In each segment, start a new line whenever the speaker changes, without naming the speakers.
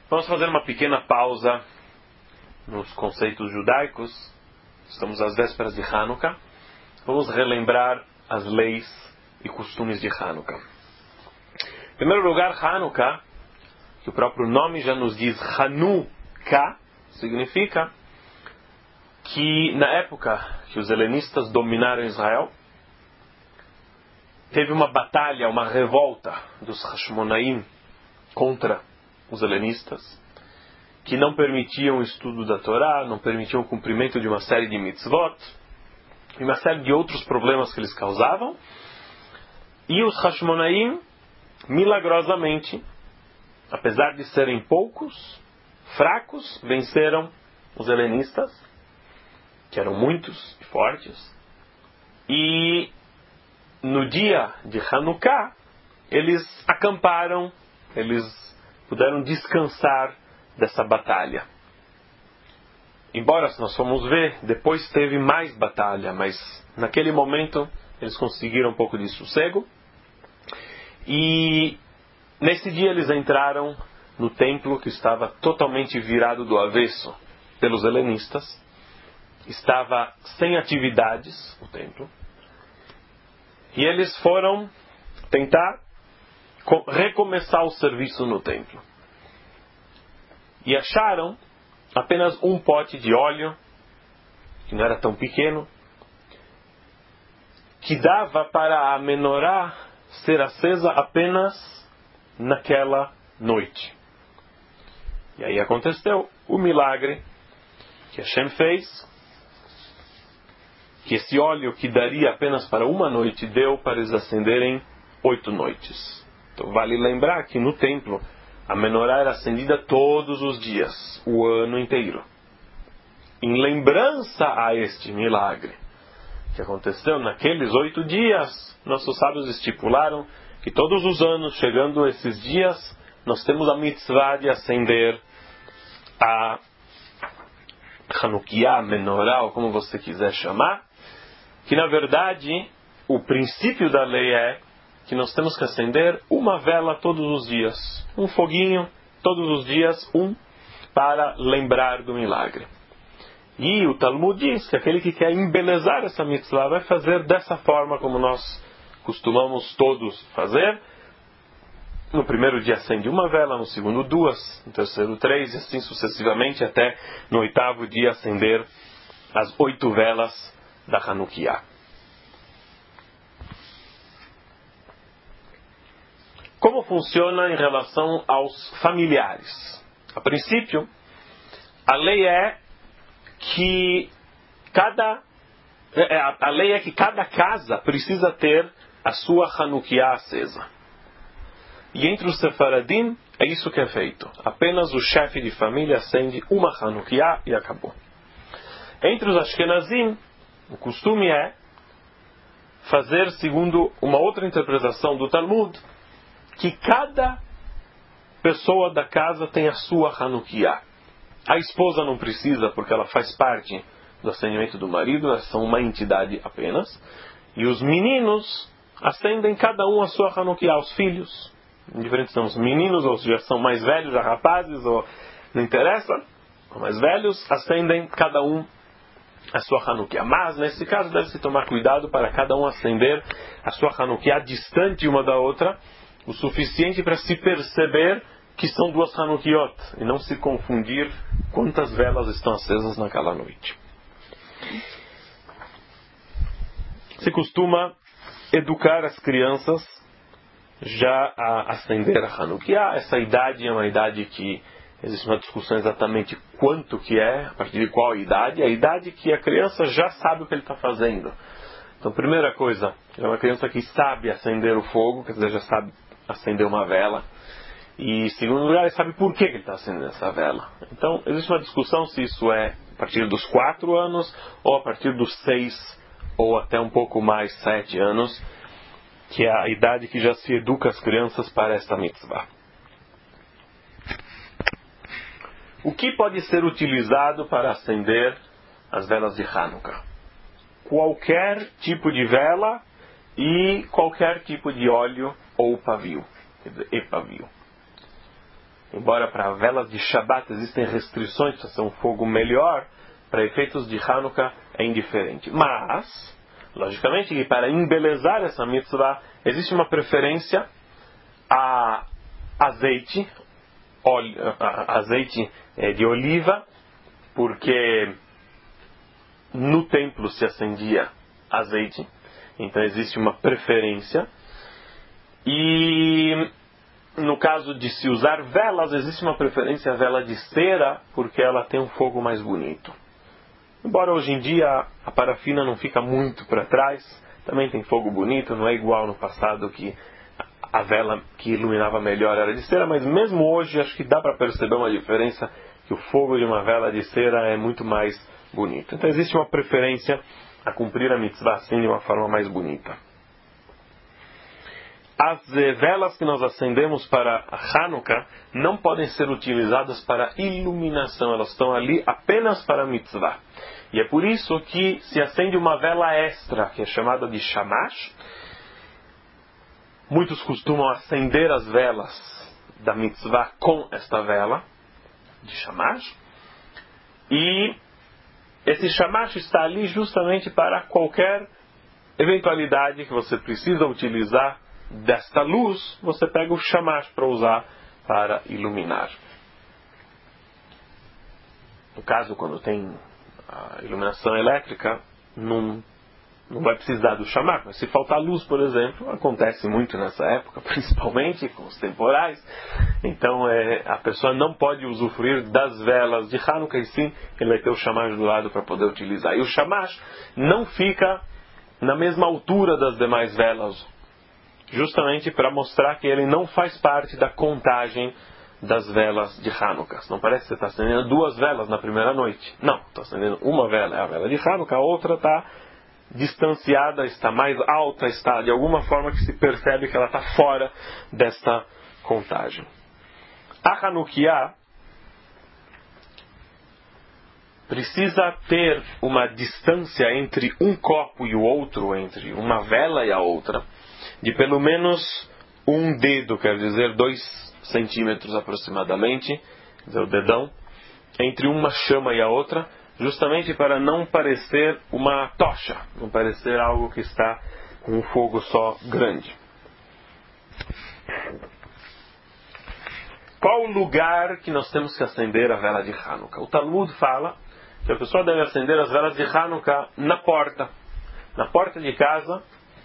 Vamos fazer uma pequena pausa nos conceitos judaicos. Estamos às vésperas de Hanukkah. Vamos relembrar as leis e costumes de Hanukkah. Em primeiro lugar, Hanukkah, que o próprio nome já nos diz Hanukkah, significa que na época que os helenistas dominaram Israel, teve uma batalha, uma revolta dos Hashmonaim contra os helenistas, que não permitiam o estudo da Torá, não permitiam o cumprimento de uma série de mitzvot, e uma série de outros problemas que eles causavam. E os Hashmonaim, milagrosamente, apesar de serem poucos, fracos, venceram os helenistas, que eram muitos e fortes. E no dia de Hanukkah, eles acamparam, eles puderam descansar dessa batalha. Embora, se nós formos ver, depois teve mais batalha, mas naquele momento eles conseguiram um pouco de sossego. E nesse dia eles entraram no templo, que estava totalmente virado do avesso pelos helenistas. Estava sem atividades o templo. E eles foram tentar recomeçar o serviço no templo. E acharam apenas um pote de óleo, que não era tão pequeno, que dava para a menorá ser acesa apenas naquela noite. E aí aconteceu o milagre que Hashem fez, que esse óleo que daria apenas para uma noite, deu para eles acenderem 8 noites. Então vale lembrar que no templo a menorá era acendida todos os dias, o ano inteiro. Em lembrança a este milagre que aconteceu naqueles 8 dias, nossos sábios estipularam que todos os anos, chegando esses dias, nós temos a mitzvah de acender a Hanukkah, a menorá, ou como você quiser chamar, que na verdade o princípio da lei é que nós temos que acender uma vela todos os dias, um foguinho todos os dias, para lembrar do milagre. E o Talmud diz que aquele que quer embelezar essa mitzvah vai fazer dessa forma como nós costumamos todos fazer. No primeiro dia acende uma vela, no segundo 2, no terceiro 3, e assim sucessivamente até no 8º dia acender as 8 velas da Hanukkah. Como funciona em relação aos familiares? A princípio, a lei é que cada casa precisa ter a sua Hanukkah acesa. E entre os Sefaradim é isso que é feito. Apenas o chefe de família acende uma Hanukkah e acabou. Entre os Ashkenazim, o costume é fazer segundo uma outra interpretação do Talmud, que cada pessoa da casa tem a sua Hanukkah. A esposa não precisa, porque ela faz parte do acendimento do marido, elas são uma entidade apenas. E os meninos acendem cada um a sua Hanukkah, os filhos. Indiferente são os meninos, ou já são mais velhos, já rapazes, ou não interessa, os mais velhos acendem cada um a sua Hanukkah. Mas, nesse caso, deve-se tomar cuidado para cada um acender a sua Hanukkah distante uma da outra, o suficiente para se perceber que são 2 Hanukkot, e não se confundir quantas velas estão acesas naquela noite. Se costuma educar as crianças já a acender a Hanukkah. Essa idade é uma idade que existe uma discussão exatamente quanto que é, a partir de qual idade. A idade que a criança já sabe o que ele está fazendo. Então, primeira coisa, é uma criança que sabe acender o fogo, quer dizer, já sabe acender uma vela. E, segundo lugar, ele sabe por que ele está acendendo essa vela. Então, existe uma discussão se isso é a partir dos 4 anos, ou a partir dos 6, ou até um pouco mais, 7 anos, que é a idade que já se educa as crianças para esta mitzvah. O que pode ser utilizado para acender as velas de Hanukkah? Qualquer tipo de vela e qualquer tipo de óleo ou pavio, quer dizer, e pavio. embora para velas de Shabbat existem restrições para ser um fogo melhor, para efeitos de Hanukkah é indiferente. Mas, logicamente, que para embelezar essa mitzvah, existe uma preferência a azeite de oliva, porque no templo se acendia azeite, então existe uma preferência. E no caso de se usar velas, existe uma preferência a vela de cera, porque ela tem um fogo mais bonito. Embora hoje em dia a parafina não fica muito para trás, também tem fogo bonito, não é igual no passado que a vela que iluminava melhor era de cera, mas mesmo hoje acho que dá para perceber uma diferença, que o fogo de uma vela de cera é muito mais bonito. Então existe uma preferência a cumprir a mitzvah assim de uma forma mais bonita. As velas que nós acendemos para Hanukkah não podem ser utilizadas para iluminação, elas estão ali apenas para a mitzvah. E é por isso que se acende uma vela extra, que é chamada de shamash. Muitos costumam acender as velas da mitzvah com esta vela de shamash. E esse shamash está ali justamente para qualquer eventualidade que você precisa utilizar desta luz, você pega o shamash para usar para iluminar. No caso, quando tem a iluminação elétrica, não vai precisar do shamash, mas se faltar luz, por exemplo, acontece muito nessa época, principalmente com os temporais, então a pessoa não pode usufruir das velas de Hanukkah, e sim, ele vai ter o shamash do lado para poder utilizar. E o shamash não fica na mesma altura das demais velas, justamente para mostrar que ele não faz parte da contagem das velas de Hanukkah. Não parece que você está acendendo duas velas na primeira noite. Não, está acendendo uma vela, é a vela de Hanukkah, a outra está distanciada, está mais alta, está de alguma forma que se percebe que ela está fora desta contagem. A Hanukkah precisa ter uma distância entre um copo e o outro, entre uma vela e a outra, de pelo menos um dedo, quer dizer 2 centímetros aproximadamente, quer dizer, o dedão, entre uma chama e a outra, justamente para não parecer uma tocha, não parecer algo que está com um fogo só grande. Qual o lugar que nós temos que acender a vela de Hanukkah? O Talmud fala que a pessoa deve acender as velas de Hanukkah na porta de casa.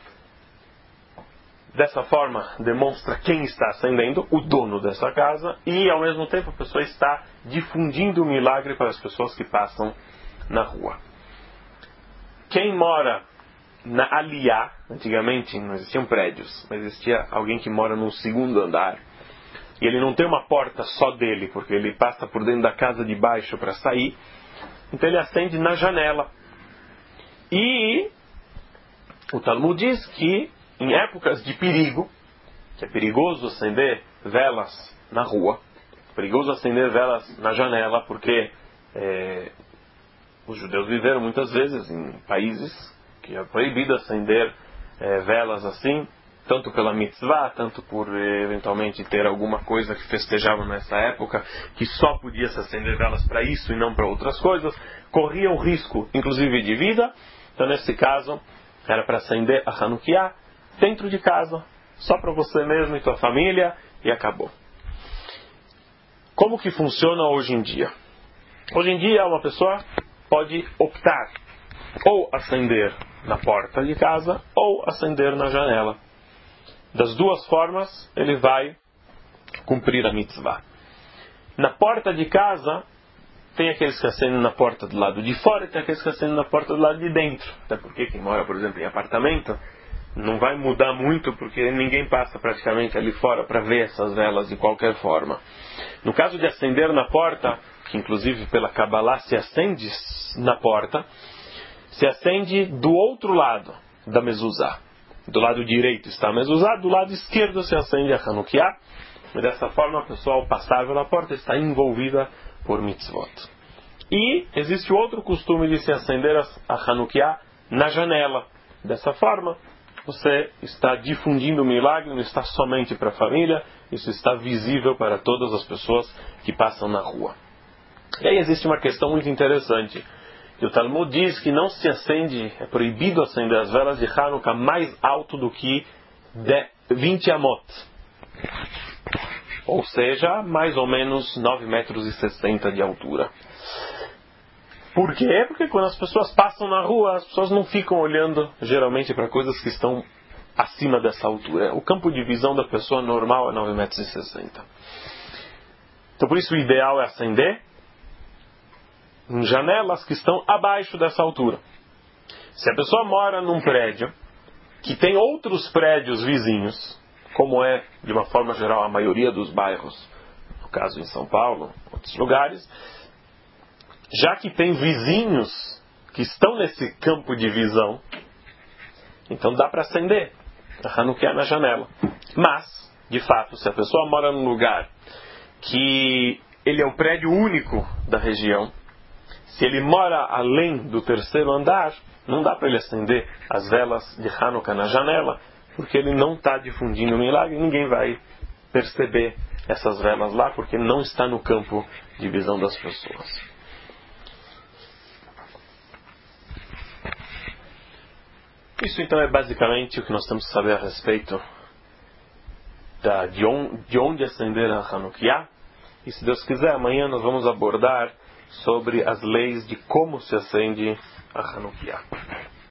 Dessa forma, demonstra quem está acendendo, o dono dessa casa, e ao mesmo tempo a pessoa está difundindo o milagre para as pessoas que passam na rua. Quem mora na Aliyah, antigamente não existiam prédios, mas existia alguém que mora num segundo andar, e ele não tem uma porta só dele, porque ele passa por dentro da casa de baixo para sair, então ele acende na janela. E o Talmud diz que em épocas de perigo, que é perigoso acender velas na rua, perigoso acender velas na janela, porque os judeus viveram muitas vezes em países que é proibido acender velas assim, tanto pela mitzvah, tanto por eventualmente ter alguma coisa que festejavam nessa época, que só podia se acender velas para isso e não para outras coisas, corriam risco, inclusive de vida. Então nesse caso, era para acender a Hanukkah dentro de casa, só para você mesmo e tua família, e acabou. Como que funciona hoje em dia? Hoje em dia uma pessoa pode optar ou acender na porta de casa ou acender na janela. Das duas formas ele vai cumprir a mitzvah. Na porta de casa tem aqueles que acendem na porta do lado de fora e tem aqueles que acendem na porta do lado de dentro. Até porque quem mora, por exemplo, em apartamento não vai mudar muito, porque ninguém passa praticamente ali fora para ver essas velas de qualquer forma. No caso de acender na porta, que inclusive pela Kabbalah se acende na porta, se acende do outro lado da mezuzá. Do lado direito está a mezuzá, do lado esquerdo se acende a Hanukkah. E dessa forma a pessoa, ao passar pela porta, está envolvida por mitzvot. E existe outro costume de se acender a Hanukkah na janela. Dessa forma, você está difundindo o milagre, não está somente para a família, isso está visível para todas as pessoas que passam na rua. E aí existe uma questão muito interessante. E o Talmud diz que não se acende, é proibido acender as velas de Hanukkah mais alto do que 20 amot. Ou seja, mais ou menos 9,60 metros de altura. Por quê? Porque quando as pessoas passam na rua, as pessoas não ficam olhando geralmente para coisas que estão acima dessa altura. O campo de visão da pessoa normal é 9,60 metros. Então por isso o ideal é acender em janelas que estão abaixo dessa altura. Se a pessoa mora num prédio que tem outros prédios vizinhos, como é de uma forma geral a maioria dos bairros, no caso em São Paulo, outros lugares, já que tem vizinhos que estão nesse campo de visão, então dá para acender a Hanukkah na janela. Mas, de fato, se a pessoa mora num lugar que ele é o prédio único da região, se ele mora além do 3º andar, não dá para ele acender as velas de Hanukkah na janela, porque ele não está difundindo o milagre e ninguém vai perceber essas velas lá, porque não está no campo de visão das pessoas. Isso então é basicamente o que nós temos que saber a respeito de onde acender a Hanukkah. E se Deus quiser, amanhã nós vamos abordar sobre as leis de como se acende a Hanukkah.